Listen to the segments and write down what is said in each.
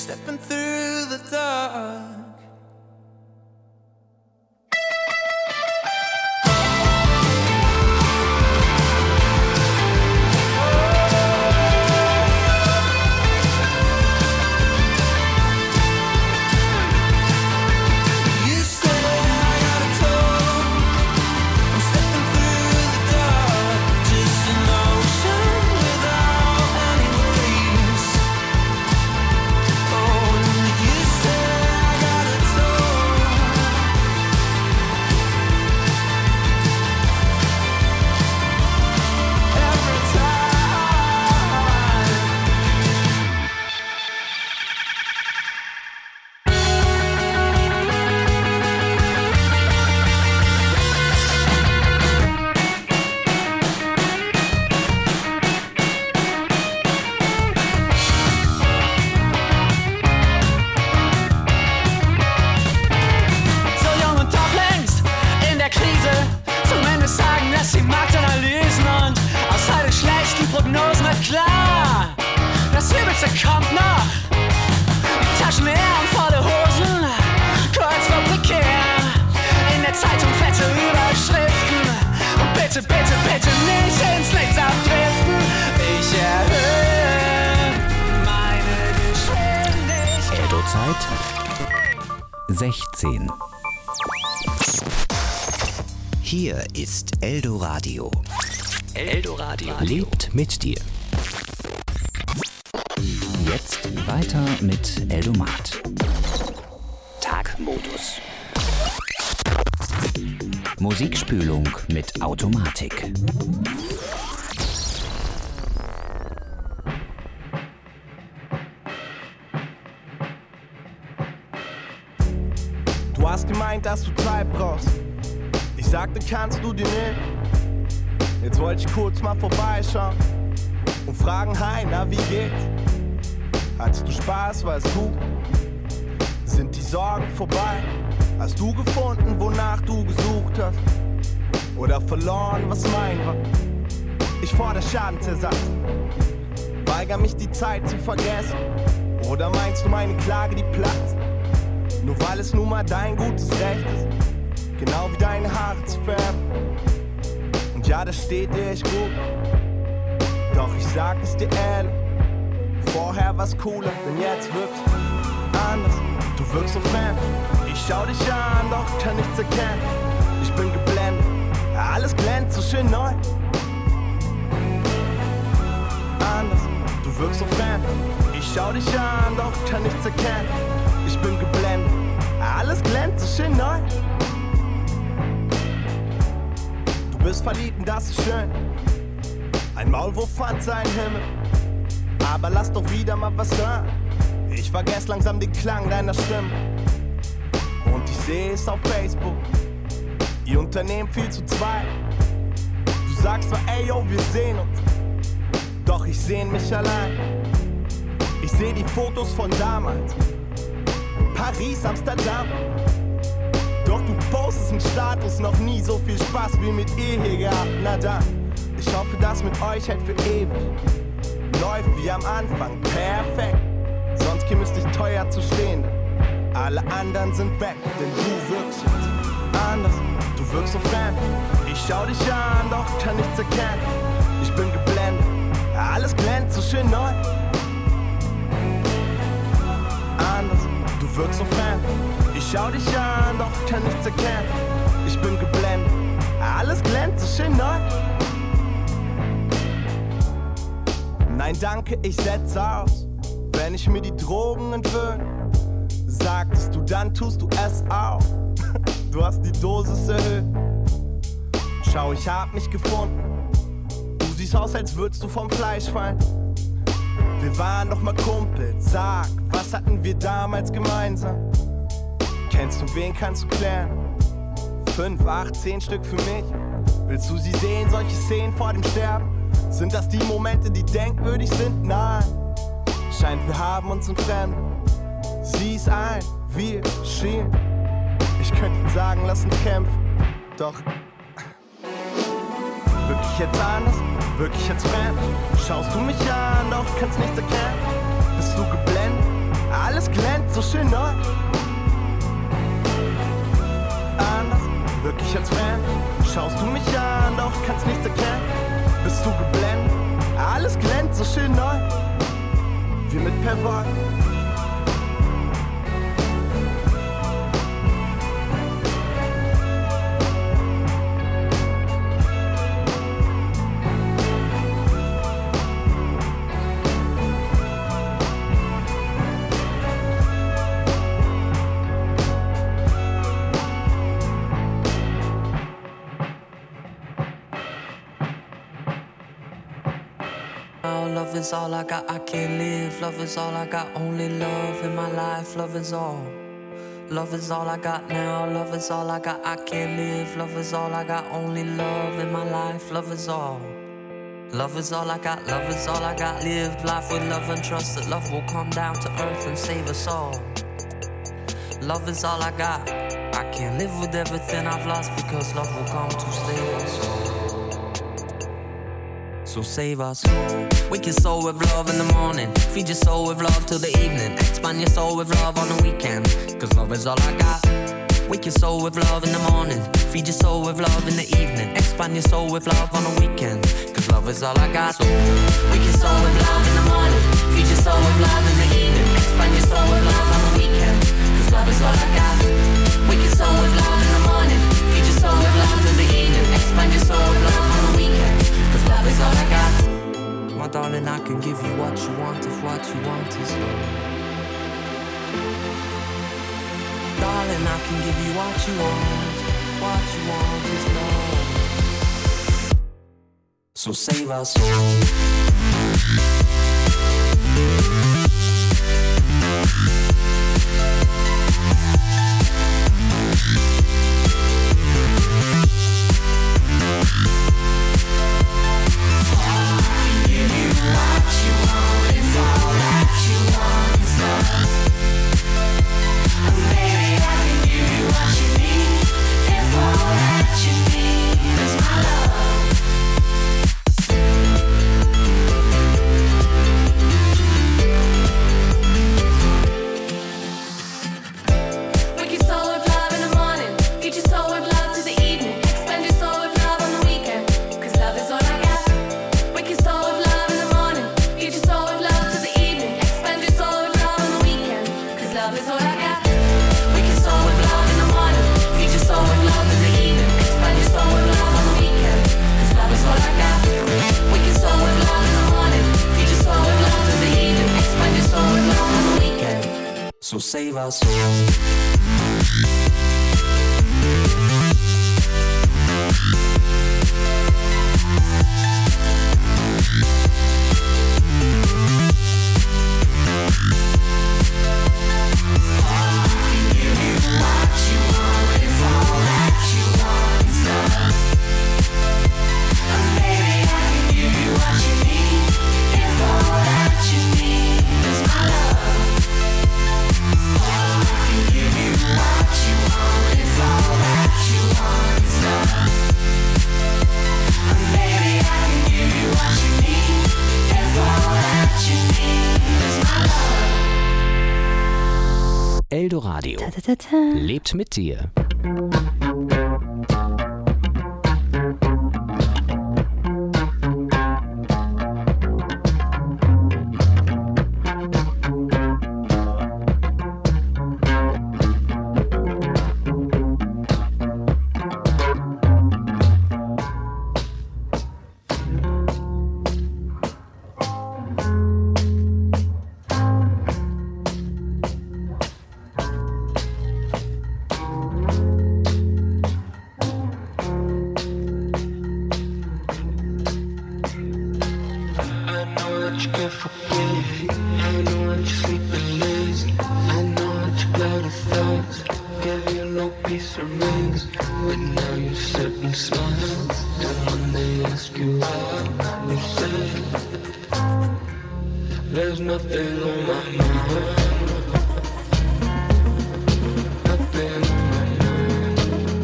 stepping through the dark. Bitte nicht ins Nichts abdriften. Ich erhöhe meine Geschwindigkeit. Eldo-Zeit 16. Hier ist Eldoradio. Eldoradio lebt mit dir. Jetzt weiter mit Eldomat. Tagmodus. Musikspülung mit Automatik. Du hast gemeint, dass du Zeit brauchst. Ich sagte, kannst du dir nehmen? Jetzt wollte ich kurz mal vorbeischauen und fragen, hi, na, wie geht's? Hattest du Spaß, war es gut? Sind die Sorgen vorbei? Hast du gefunden, wonach du gesucht hast? Oder verloren, was mein war? Ich fordere Schadensersatz. Weiger mich die Zeit zu vergessen. Oder meinst du meine Klage, die platzt? Nur weil es nun mal dein gutes Recht ist, genau wie deine Haare zu färben. Und ja, das steht dir echt gut. Doch ich sag es dir ehrlich, vorher war's cooler, denn jetzt wirkst du anders. Du wirkst so fremd. Ich schau dich an, doch kann nichts erkennen. Ich bin geblendet, alles glänzt so schön neu. Anders, du wirkst so fremd. Ich schau dich an, doch kann nichts erkennen. Ich bin geblendet, alles glänzt so schön neu. Du bist verliebt und das ist schön. Ein Maulwurf fand seinen Himmel. Aber lass doch wieder mal was hören. Ich vergess langsam den Klang deiner Stimme. Und ich seh es auf Facebook. Ihr Unternehmen viel zu zweit. Du sagst zwar, ey yo, wir sehen uns. Doch ich sehn mich allein. Ich seh die Fotos von damals. Paris, Amsterdam. Doch du postest einen Status, noch nie so viel Spaß wie mit ihr hier gehabt. Na dann, ich hoffe, das mit euch hält für ewig. Läuft wie am Anfang, perfekt. Sonst käme es nicht teuer zu stehen. Alle anderen sind weg, denn du wirkst jetzt anders. Du wirkst so fremd. Ich schau dich an, doch kann nichts erkennen. Ich bin geblendet, alles glänzt so schön neu. Anders, du wirkst so fremd. Ich schau dich an, doch kann nichts erkennen. Ich bin geblendet, alles glänzt so schön neu. Nein, danke, ich setz aus, wenn ich mir die Drogen entwöhne. Sagst du, dann tust du es auch. Du hast die Dosis erhöht. Schau, ich hab mich gefunden. Du siehst aus, als würdest du vom Fleisch fallen. Wir waren doch mal Kumpels. Sag, was hatten wir damals gemeinsam? Kennst du wen, kannst du klären? 5, 8, 10 Stück für mich. Willst du sie sehen, solche Szenen vor dem Sterben? Sind das die Momente, die denkwürdig sind? Nein, scheint wir haben uns entfremdet. Sieh's ein, wir schienen. Ich könnte sagen, lass uns kämpfen. Doch wirklich jetzt anders, wirklich jetzt fremd. Schaust du mich an, doch kannst nichts erkennen. Bist du geblendet, alles Alles glänzt so schön neu. Anders, wirklich als Fan. Schaust du mich an, doch kannst nichts erkennen. Bist du geblendet? Alles glänzt so schön neu. Wie mit Perwoll. Love is all I got, I can't live. Love is all I got, only love in my life. Love is all. Love is all I got now. Love is all I got, I can't live. Love is all I got, only love in my life. Love is all. Love is all I got, love is all I got. Live life with love and trust that love will come down to earth and save us all. Love is all I got. I can't live with everything I've lost because love will come to save us all. So save our soul. Wake your soul with love in the morning. Feed your soul with love till the evening. Expand your soul with love on the weekend. Cause love is all I got. Wake your soul with love in the morning. Feed your soul with love in the evening. Expand your soul with love on the weekend. Cause love is all I got. So wake your soul with love in the morning. Feed your soul with love in the evening. Expand your soul with love on the weekend. Cause love is all I got. Wake your soul with love in the morning. Feed your soul with love in the evening. Expand your soul with love on the weekend. Cause love is all I got. My darling, I can give you what you want if what you want is love. Darling, I can give you what you want is love. So save our soul. So save our soul. Eldoradio lebt mit dir. There's nothing on my mind. Nothing on my mind.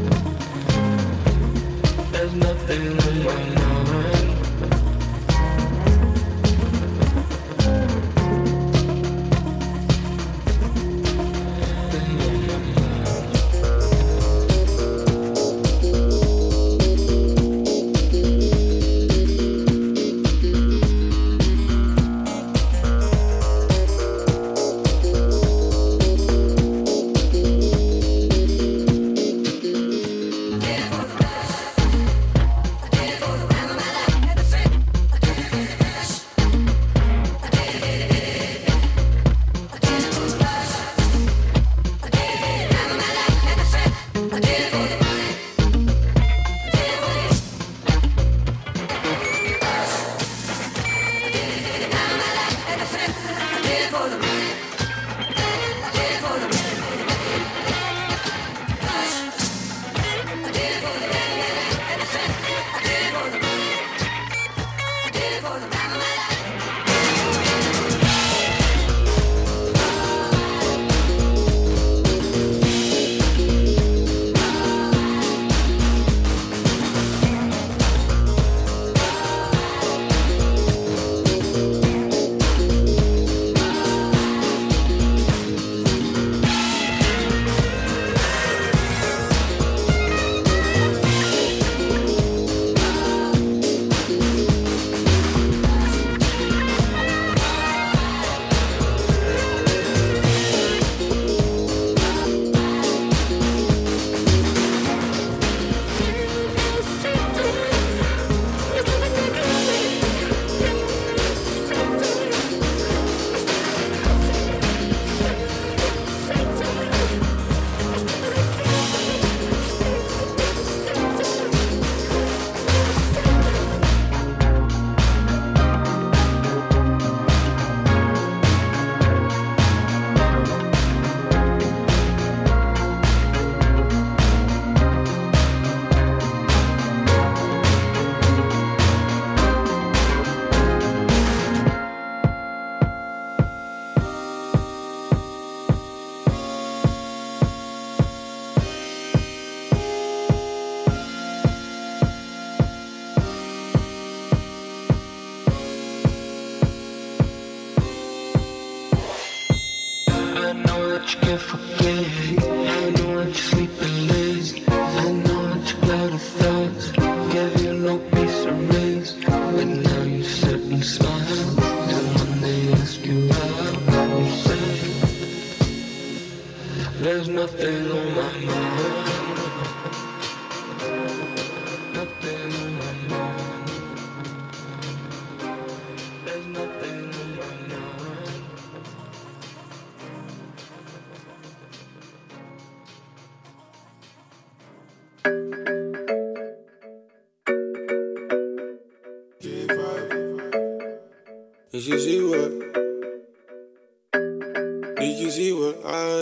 There's nothing on my mind. that you can't forget. I know that you're sleeping lazy. I know that you got a thoughts. Gave you no peace of rest. But now you sit and smile. And when they ask you out, you say, there's nothing on my mind. Nothing on my mind. There's nothing on my mind. Did you see what? Did you see what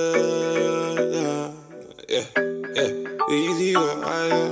yeah. Did you see what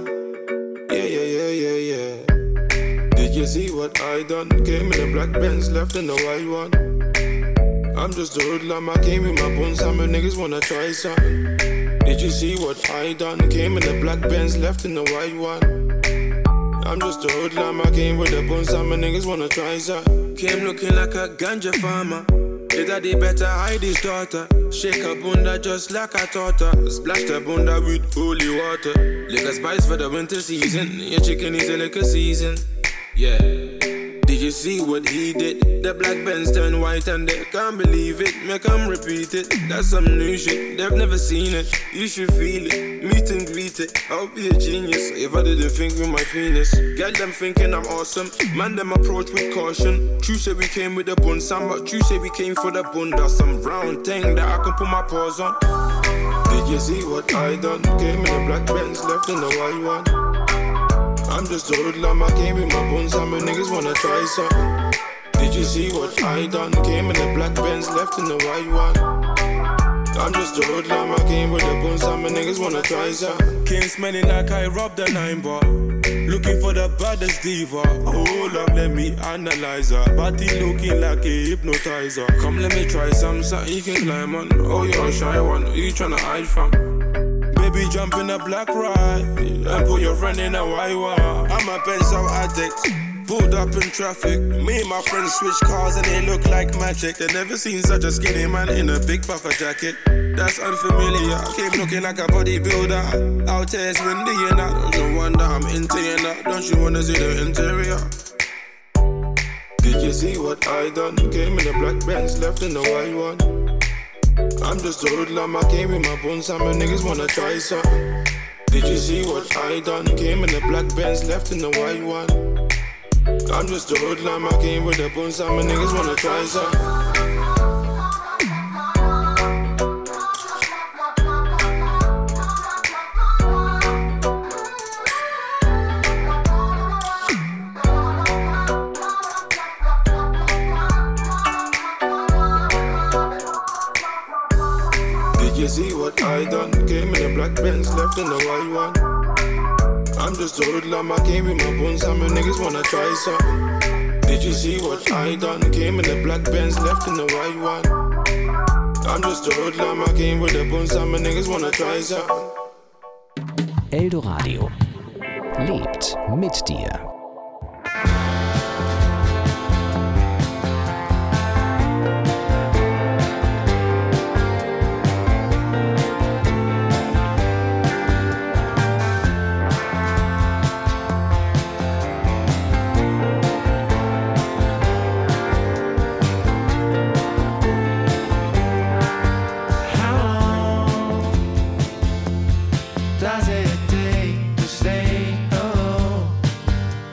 yeah. Did you see what I done? Came in a black Benz, left in the white one. I'm just a hoodlum, I came with my bones, some niggas wanna try something. Did you see what I done? Came in a black Benz, left in the white one. I'm just a hoodlum, I came with the bones, some niggas wanna try something. Came looking like a ganja farmer. His daddy better hide his daughter. Shake her bunda just like I taught her. Splash her bunda with holy water. Liquor spice for the winter season. Your chicken is a liquor season. Yeah. Did you see what he did? The black Benz turned white and they can't believe it. Make them repeat it. That's some new shit. They've never seen it. You should feel it. Meet and greet it. I'll be a genius if I didn't think with my penis. Get them thinking I'm awesome. Man, them approach with caution. True say we came with the bun, some, but true say we came for the bunda. Some round thing that I can put my paws on. Did you see what I done? Came in a black Benz, left in the white one. I'm just a hoodlum, I came with my bones, some niggas wanna try something. Did you see what I done? Came in a black Benz, left in the white one. I'm just a hoodlum, I came with the bones, some niggas wanna try something. Came smelling like I robbed a 9 bar. Looking for the baddest diva. Hold up, let me analyze her. Body looking like a hypnotizer. Come, let me try something you can climb on. Oh, you're a shy one, who you tryna hide from? Baby, jump in a black ride and put your friend in a white one. I'm a pencil addict, pulled up in traffic. Me and my friends switch cars and they look like magic. They never seen such a skinny man in a big puffer jacket. That's unfamiliar. Came looking like a bodybuilder. Out here it's windy and that. Don't you wonder I'm into you now? Don't you wanna see the interior? Did you see what I done? Came in a black Benz, left in the white one. I'm just a hoodlum, I came with my bones, some niggas wanna try something. Did you see what I done? Came in a black Benz, left in the white one. I'm just a hoodlum, I came with the bones, some niggas wanna try something. You see what I done? Came in a black Benz, left in the white one. I'm just a hoodlum, I came with my bones, some niggas wanna try something. Did you see what I done? Came in a black Benz, left in the white one. I'm just a hoodlum, I came with the bones, some niggas wanna try something. Eldoradio lebt mit dir. Does it take to stay alone?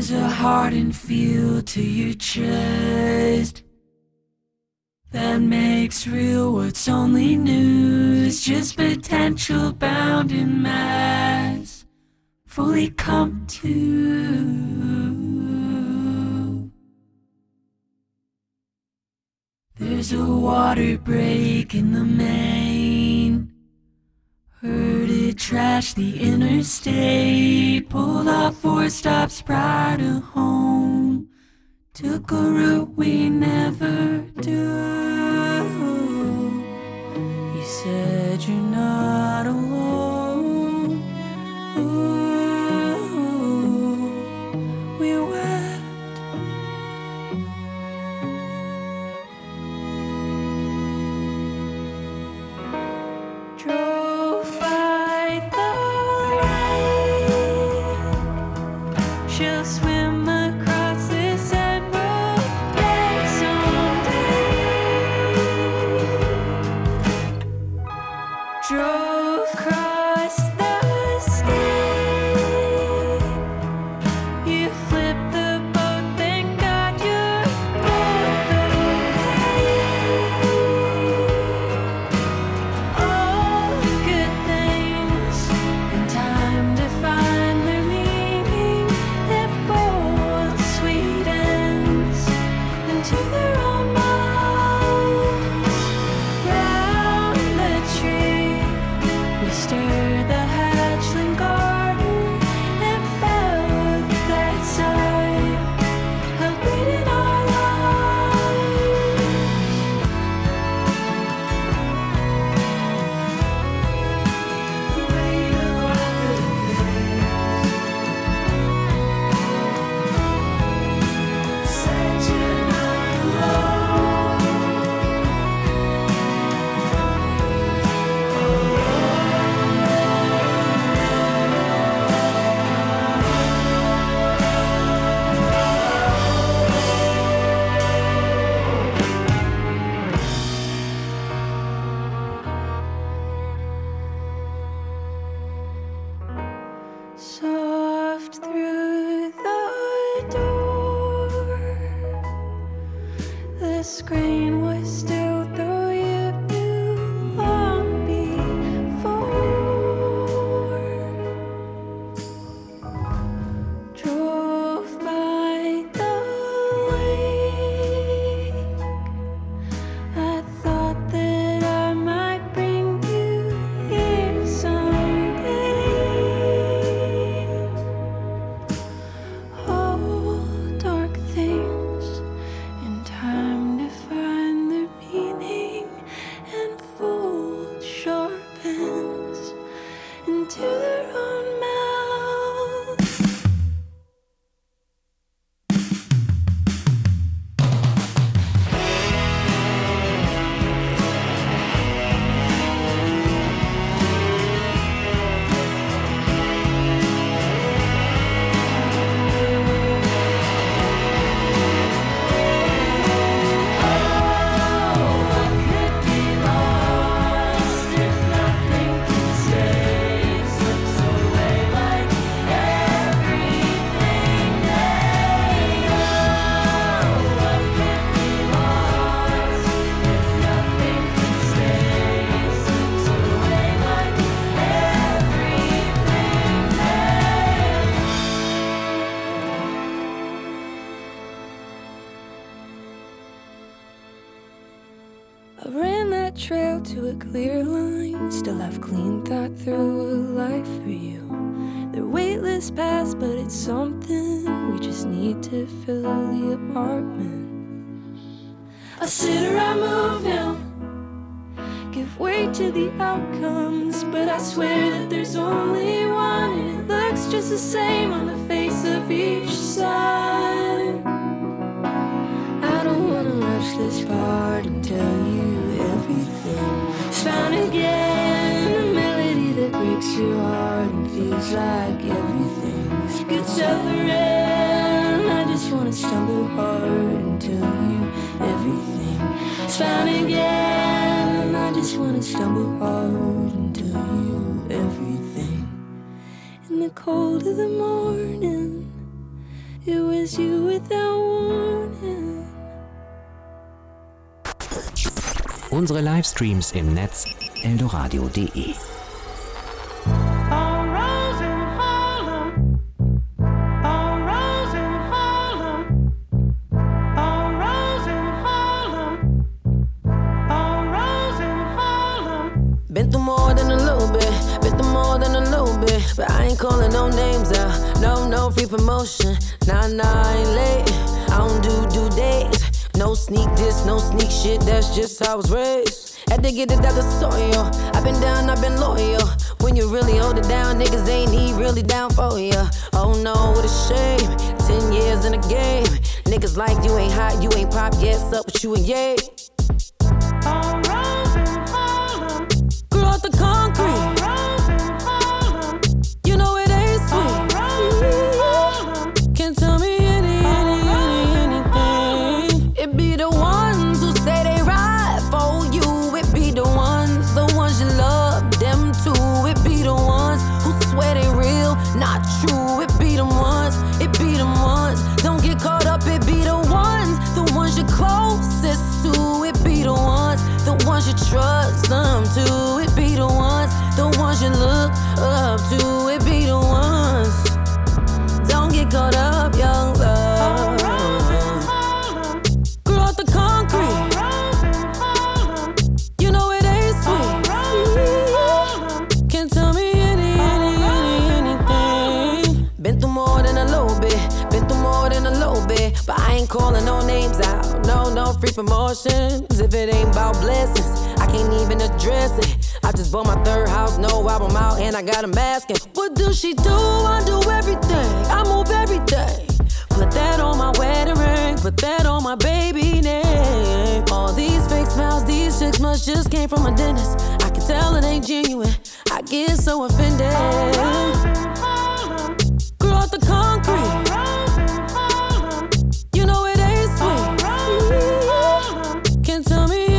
There's a hardened feel to your chest that makes real what's only news, just potential bound in mass, fully come to. There's a water break in the main. Heard it trash the interstate. Pulled off 4 stops prior to home. Took a route we never do. You said you're not alone. Ooh, we wept. Drove by the lake. She'll swim across this emerald lake someday. Drove across the state. You flipped the boat, thank God you're both okay. All good things in time to find their meaning. It both sweet ends into their own minds. Round the tree, we stirred the hatchling garden and felt that sigh of beating our lives. The weight of all good things. Said you're not alone. Soft through the door, the screen was still though you knew long before. Drove by the lake. I thought that I might bring you here someday. All dark things in time to find their meaning and fold sharp ends into their own mouths. What could be lost if nothing can stay? Slips away like everything they know. What could be lost if nothing can stay? Slips away like everything they I ran that trail to a clear line. Still have clean thought through a life for you. They're weightless paths, but it's something. We just need to fill the apartment. I sit or I move now. Give way to the outcomes, but I swear that there's only one, and it looks just the same on the face of each side. I don't wanna rush this part and tell you everything. It's found again, a melody that breaks your heart and feels like everything's good suffering. I just wanna stumble hard and tell you everything. It's found again, and I just wanna stumble hard and tell you everything. In the cold of the morning, It was you without warning. Unsere Livestreams im Netz eldoradio.de. Been through more than a little bit, been through more than a little bit, but I ain't calling no names out, no free promotion, nah, I ain't late, I don't do due dates, no sneak this, no sneak shit, that's just how I was raised, had to get it out the soil, I've been down, I've been loyal, when you really hold it down, niggas ain't really down for ya, oh no, what a shame, 10 years in the game, niggas like you ain't hot, you ain't pop, yes up with you and yay. Off the concrete, you know it ain't sweet. Can't tell me anything. It be the ones who say they ride for you. It be the ones you love, them too. It be the ones who swear they real, not true. It be the ones, don't get caught up. It be the ones you're closest to. It be the ones you trust them too. It be the ones you look up to. It be the ones. Don't get caught up, young love. Grew off the concrete. You know it ain't sweet. Can't tell me anything. Been through more than a little bit. Been through more than a little bit. But I ain't calling no names out. No free promotions. If it ain't about blessings, I can't even address it. I just bought my third house, no album out, and I got 'em asking, what do she do? I do everything, I move everything. Put that on my wedding ring, put that on my baby name. All these fake smiles, these 6 months just came from a dentist. I can tell it ain't genuine, I get so offended. Grew off the concrete. You know it ain't sweet. Can't tell me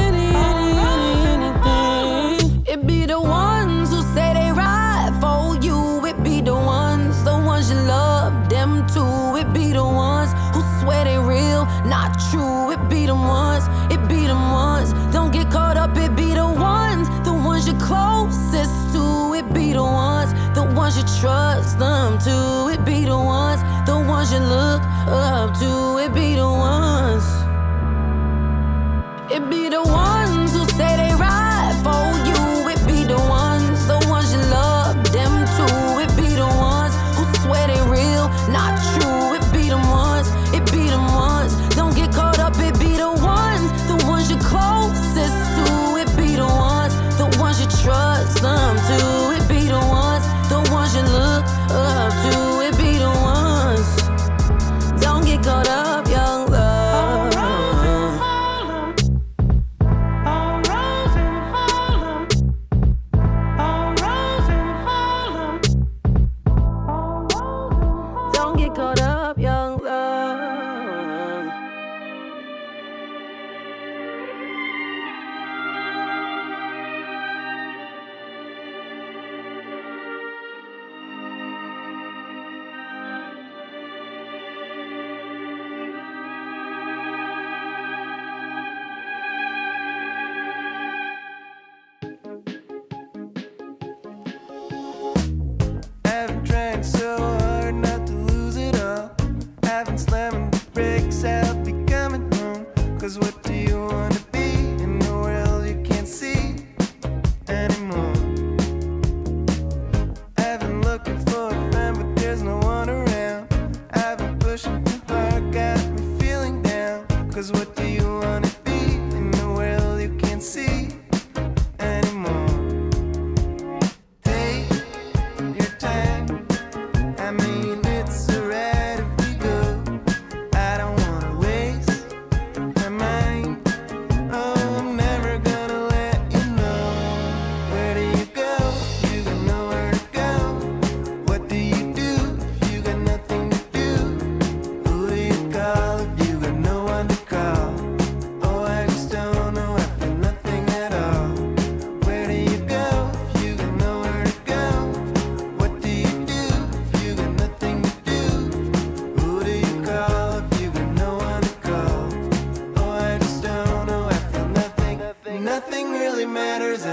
anything. It be the ones who say they ride for you. It be the ones you love, them too. It be the ones who swear they real, not true. It be the ones, don't get caught up. It be the ones you're closest to. It be the ones you trust them too. It be the ones you look up to. It be the ones. It be the ones who say they ride for you. It be the ones you love, them too. It be the ones who swear they real, not true. It be the ones, don't get caught up. It be the ones you're closest to. It be the ones you trust them too. It be the ones you look up to. It be the ones, don't get caught up, young love.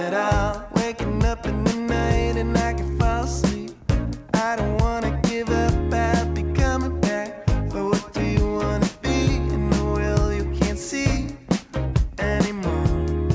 at all. Waking up in the night and I can fall asleep. I don't wanna give up, I'll be coming back. But what do you wanna be in the world you can't see anymore?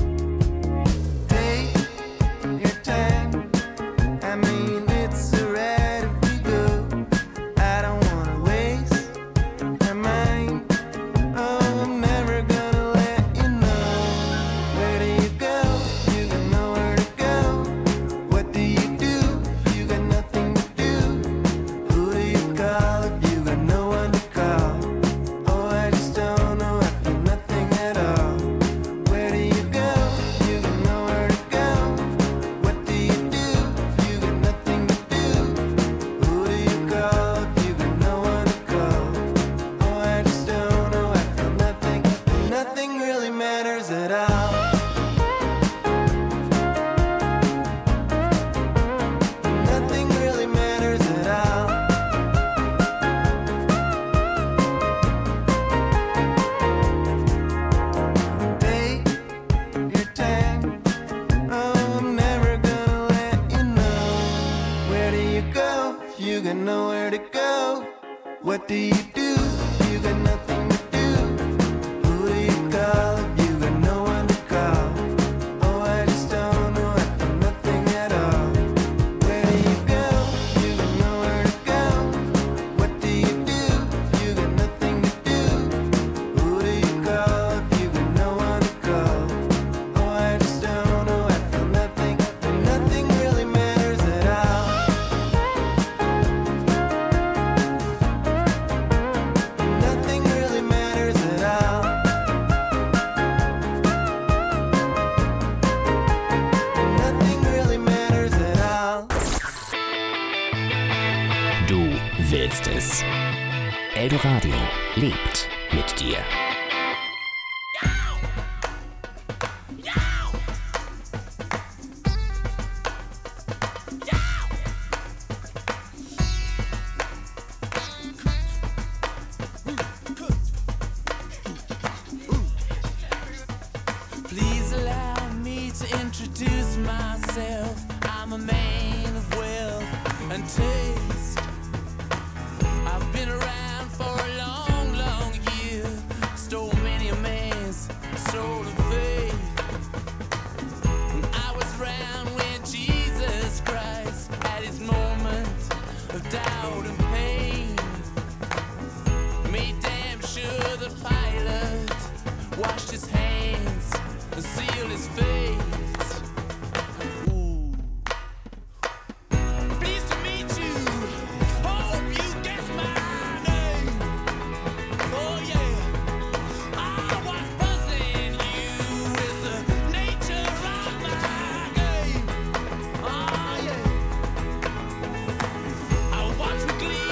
Take your time, I mean it's alright if we go. I don't wanna waste my mind. Oh, I'm never gonna let you know. Where do you go? You got nowhere to go. What do you do if you got nothing to do? Who do you call if you got no one to call? Oh, I just don't know, I feel nothing at all. Where do you go? You got nowhere to go. What do you do if you got nothing to do? Who do you call if you got no one to call? Oh, I just don't know, I feel nothing. Nothing really matters at all. Nothing really matters at all. Take your time. Oh, I'm never gonna let you know. Where do you go if you got nowhere to go? What do you do if you got nothing to do? Who do you call if you got no one to call? Oh, I just don't know, I feel nothing at all. Where do you go if you got nowhere to go? What do you do if you got nothing to do? Who do you call if you got no one to call? Oh, I just don't know, I feel nothing. Nothing really matters at all. Nothing really matters at all. Nothing really matters at all. Du willst es. Eldoradio lebt mit dir. Please allow me to introduce myself. I'm a man of wealth and taste. I've been around for a long, long year. Stole many a man's soul of faith. I was around when Jesus Christ had his moment of doubt and pain. Made damn sure the pilot washed his hands and sealed his fate. Ooh. Pleased to meet you. Hope you guess my name. Oh yeah. I was puzzling you with the nature of my game. Oh yeah. I watched with glee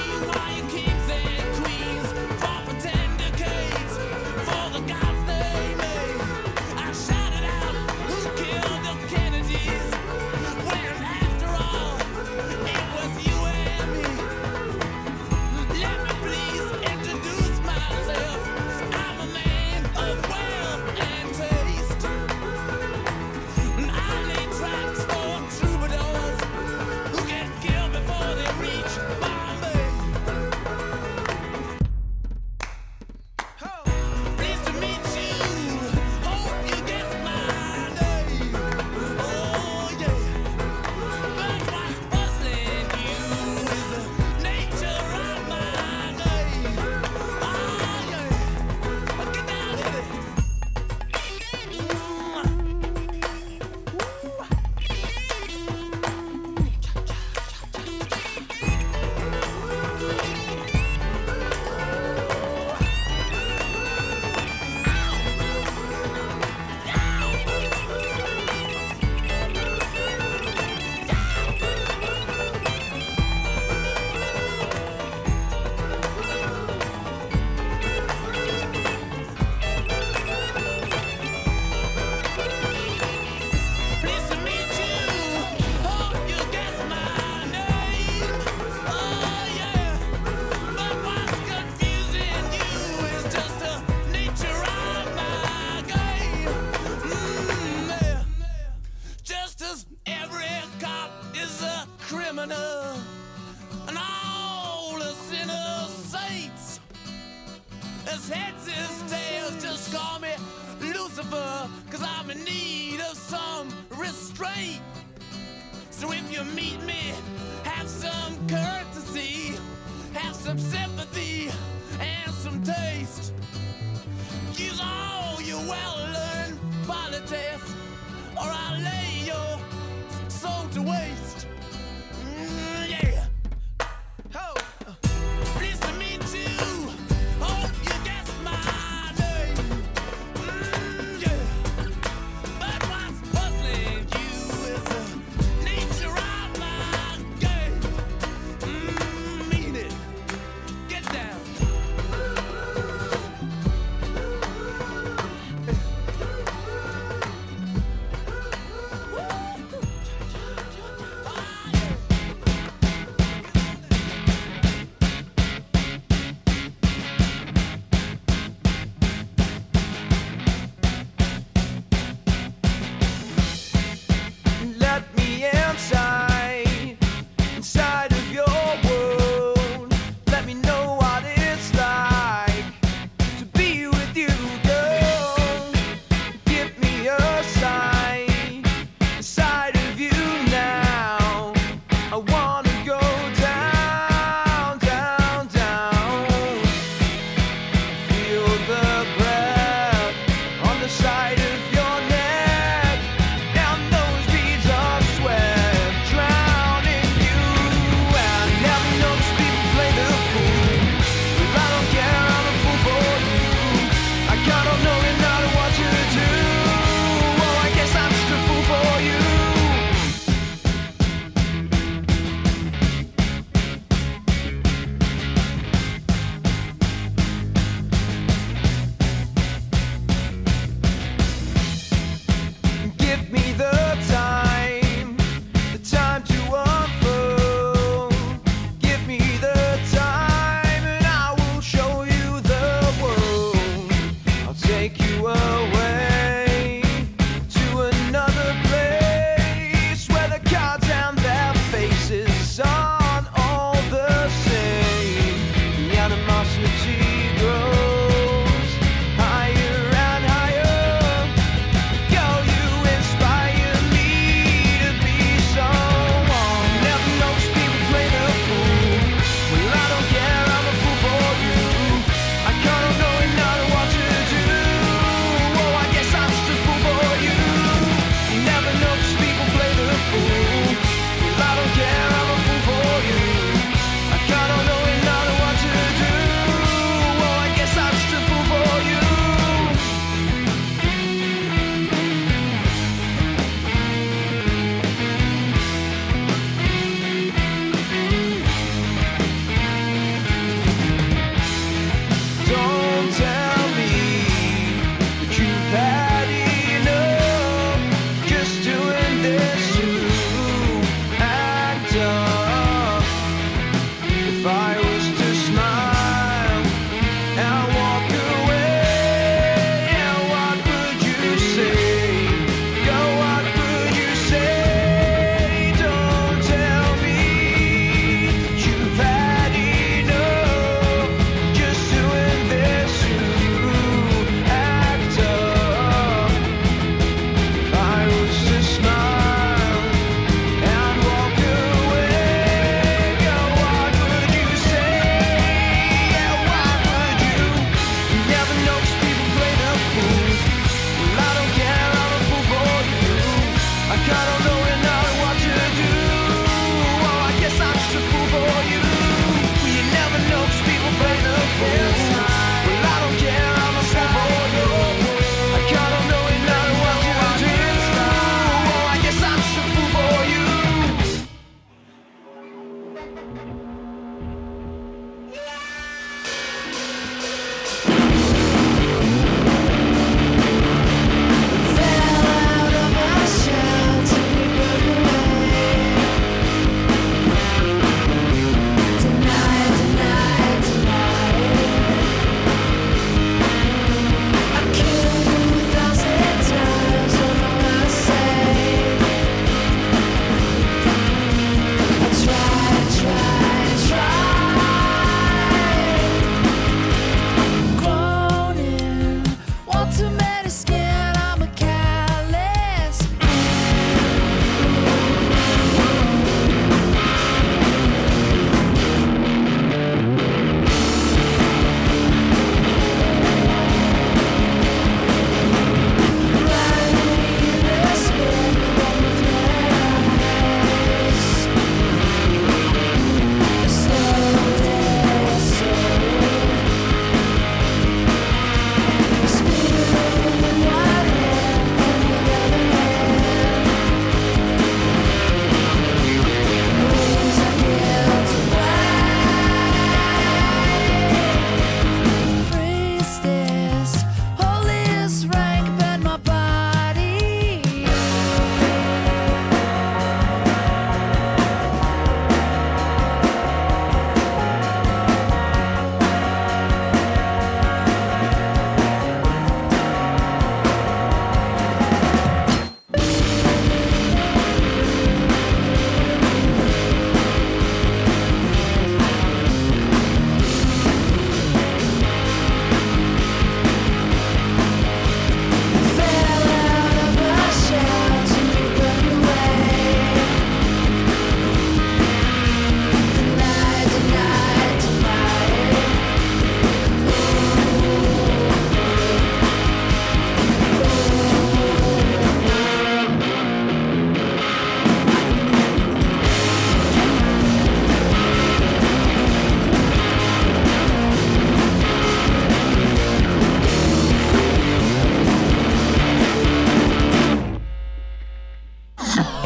just as every cop is a criminal, and all the sinners saints. As heads as tails, just call me Lucifer, 'cause I'm in need of some restraint. So if you meet me, have some courtesy, have some sympathy, and some taste. Use all your well-learned politics, or I'll lay your soul to waste. Yeah. Oh. Pleased to meet you. Hope you guessed my name. Yeah. But what's puzzling you is the nature of my game. Mean it. Get down.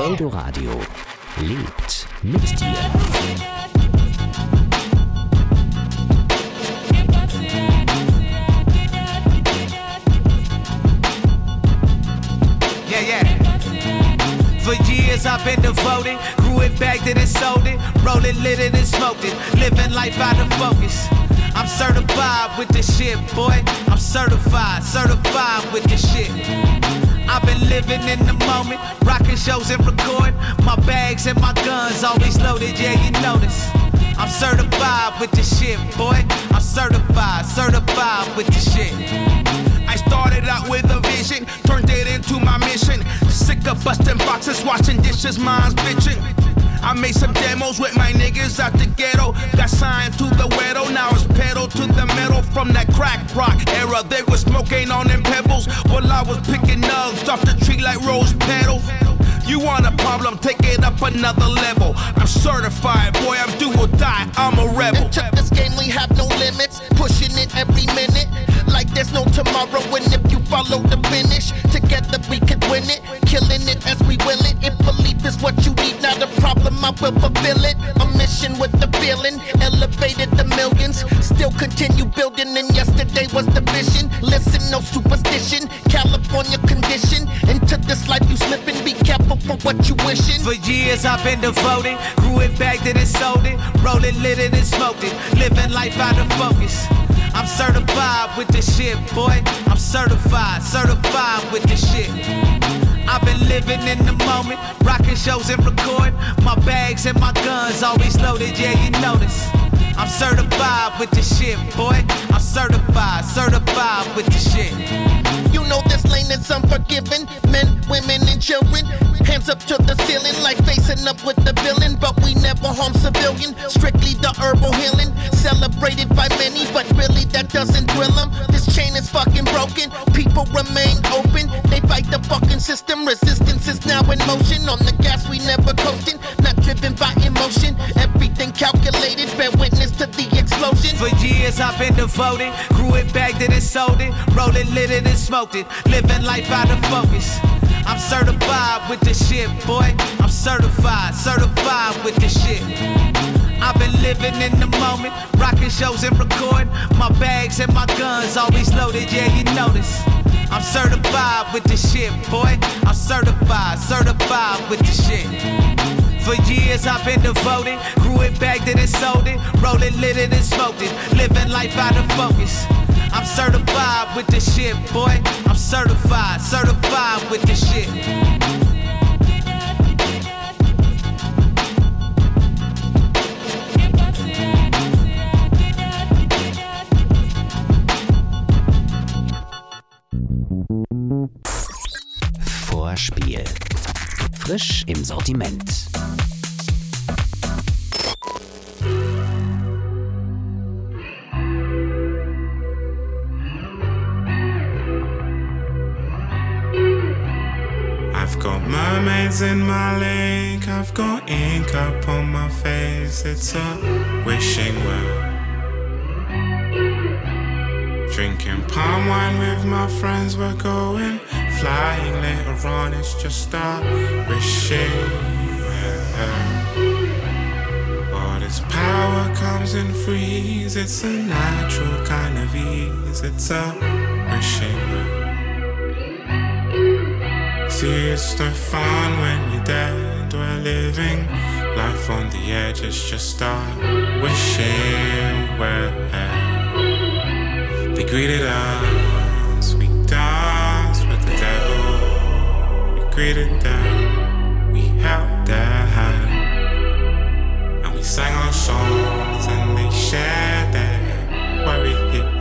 Eldoradio lebt mit dir. For years I've been devoted, grew it, bagged it and sold it, rolled it, lit it and smoked it, living life out of focus. I'm certified with this shit, boy. I'm certified with this shit. I've been living in the moment, rocking shows and record. My bags and my guns always loaded, yeah, you notice. I'm certified with this shit, boy. I'm certified with this shit. I started out with a vision, turned it into my mission. Sick of busting boxes, washing dishes, mine's bitching. I made some demos with my niggas out the ghetto. Got signed to the Wedo, now it's pedal to the metal. From that crack rock era, they was smoking on them pebbles while I was picking nugs off the tree like rose petals. You want a problem, take it up another level. I'm certified, boy, I'm do or die, I'm a rebel. And to this game we have no limits, pushing it every minute like there's no tomorrow. And if you follow the finish, together we could win it, killing it as we will it. If belief is what you need, not a problem, I will fulfill it. A mission with the feeling, elevated the millions, still continue building, and yesterday was the vision. Listen, no superstition, California condition. Into this life you slipping, be careful for what you wishing. For years I've been devoted, grew it, bagged it and sold it, rolled it, lit it and smoked it, living life out of focus. I'm certified with this shit, boy. I'm certified with this shit. I've been living in the moment, rocking shows and record. My bags and my guns always loaded, yeah, you notice. I'm certified with this shit, boy. I'm certified with this shit. You know this lane is unforgiving. Men, women, and children. Hands up to the ceiling like facing up with the villain. But we never harm civilian. Strictly the herbal healing. Celebrated by many, but really that doesn't thrill them. This chain is fucking broken. People remain open. They fight the fucking system. Resistance is now in motion. On the gas we never coasting. Not driven by emotion. Everything calculated. Bear witness to the explosion. For years I've been devoted. Grew it, bagged it and sold it. Rolled it, lit it and smoked it, living life out of focus. I'm certified with this shit, boy. I'm certified with this shit. I've been living in the moment, rocking shows and record. My bags and my guns always loaded, yeah, you notice. I'm certified with this shit, boy. I'm certified with this shit. For years I've been devoted, grew it, bagged it and sold it, rolled it, lit it and smoked it, living life out of focus. I'm certified with this shit, boy. I'm certified with this shit. Vorspiel. Frisch im Sortiment. I've got mermaids in my lake, I've got ink up on my face, it's a wishing well. Drinking palm wine with my friends, we're going flying later on, it's just a wishing well. All this power comes in freeze, it's a natural kind of ease, it's a wishing well. See, it's no fun when you're dead. We're living life on the edge. It's just a wishing well. They greeted us. We danced with the devil. We greeted them. We held their hand. And we sang our songs and they shared their worry.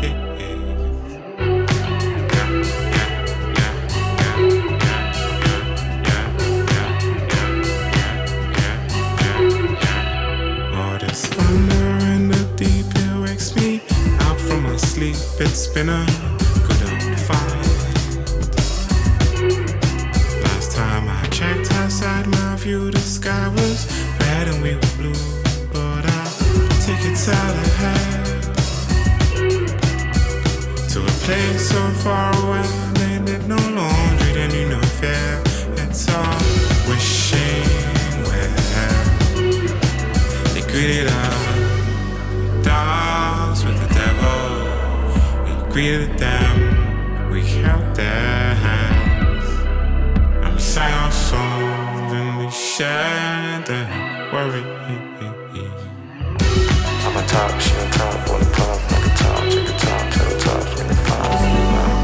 It's been a good old fight. Last time I checked outside my view, the sky was red and we were blue. But I'll take it out ahead to a place so far away. They did no laundry, then you know fair. It's all wishing. be the them, we held their hands. And we sang our songs and we shared their worries. I'm on top, she on top, on the puff, like a top, check a top, tell the top, from the five.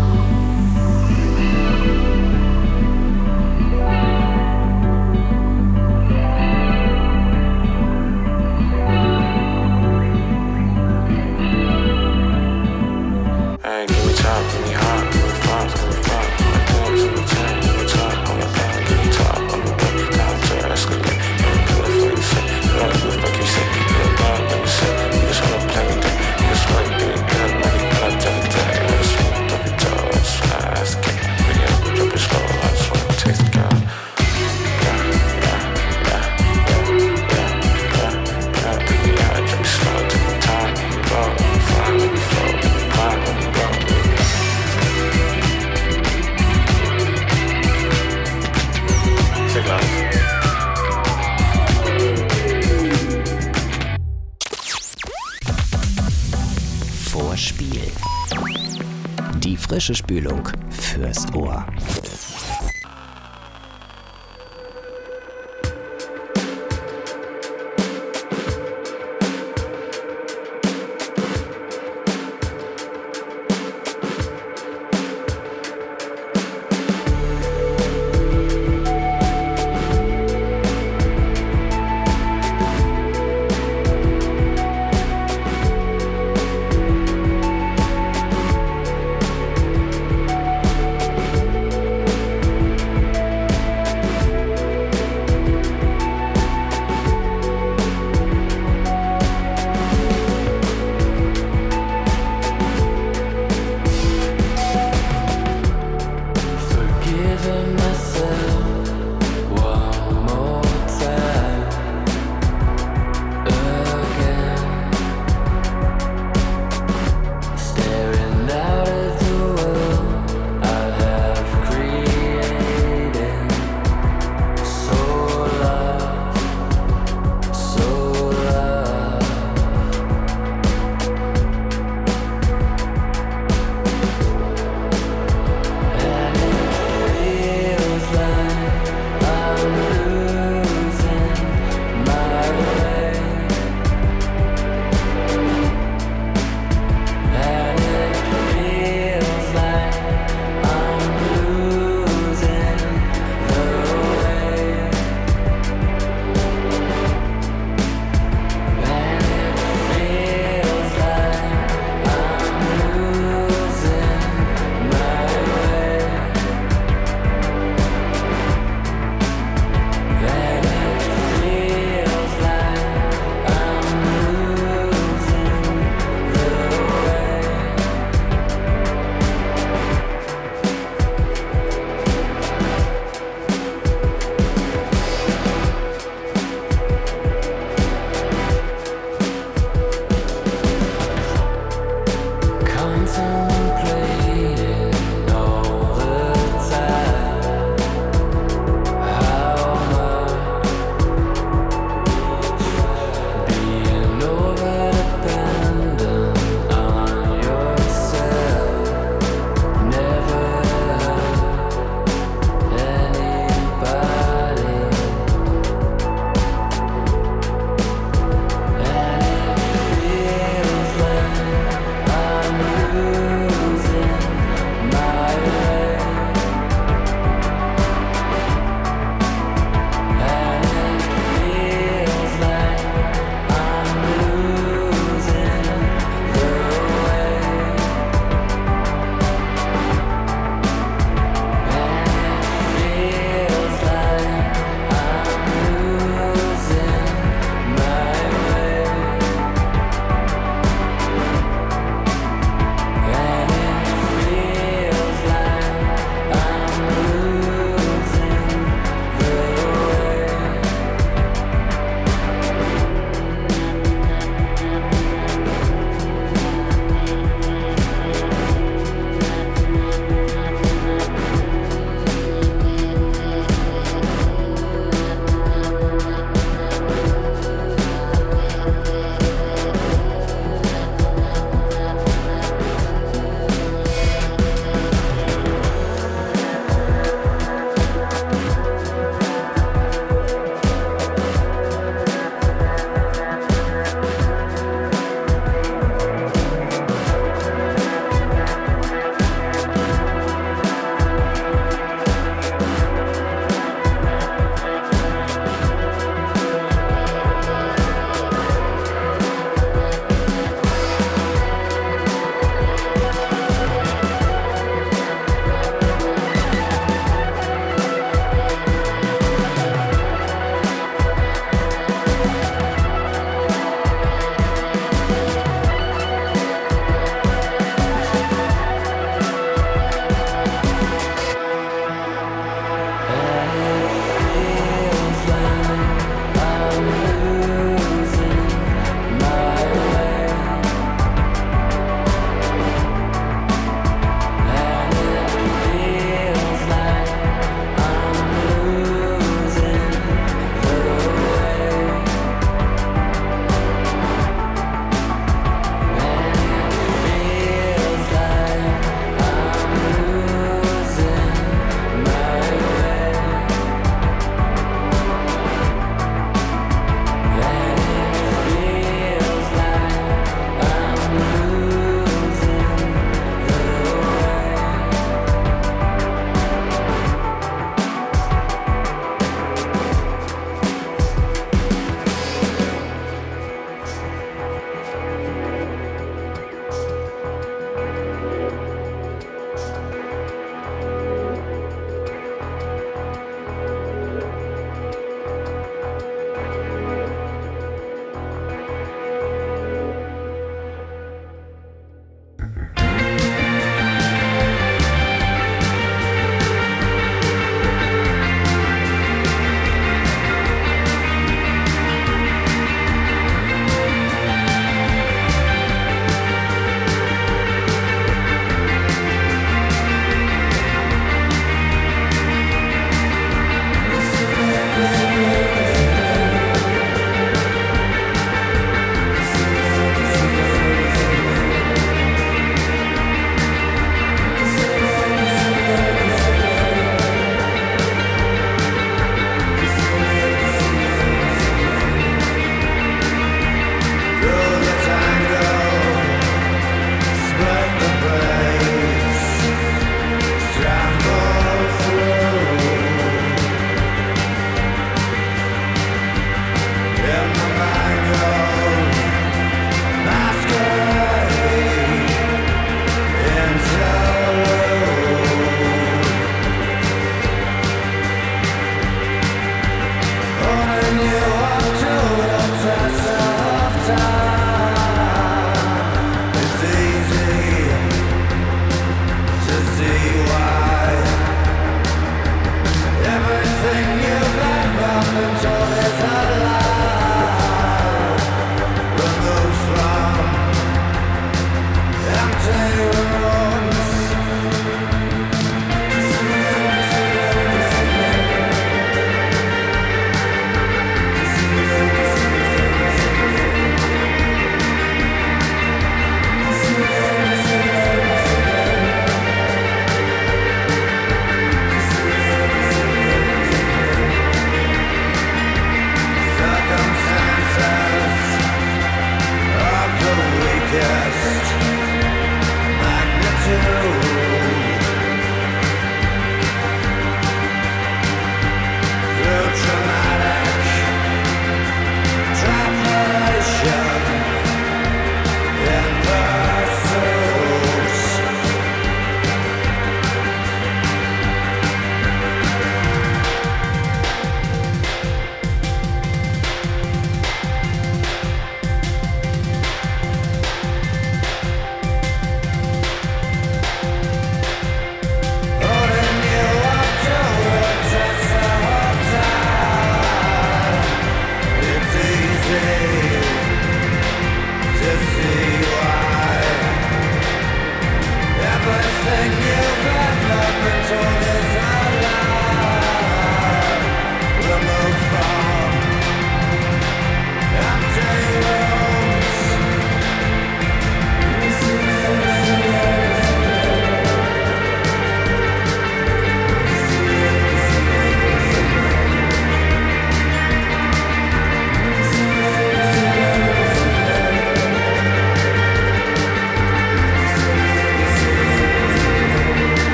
Vorspiel. Die frische Spülung fürs Ohr.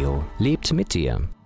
Radio lebt mit dir.